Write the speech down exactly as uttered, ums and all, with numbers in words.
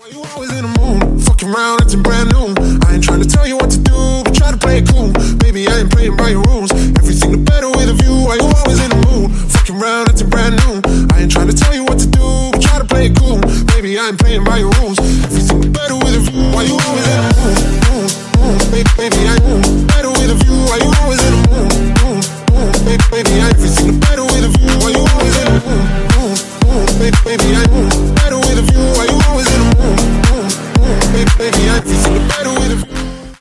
Why you always in the mood? Fucking around, acting brand new. I ain't trying to tell you what to do, but try to play it cool. Baby, I ain't playing by your rules. Everything the better with a view. Why you always in the mood? Fucking around, acting brand new. I ain't trying to tell you what to do, but try to play it cool. Baby, I ain't playing by your rules. Everything the better with a view. Why you always in the mood? mood, mood. Baby, baby, I mood. Better with a view. Why you always in the mood? mood, mood. Baby, baby, I everything the better with a view. Why you always in the mood? mood, mood. Baby, baby, I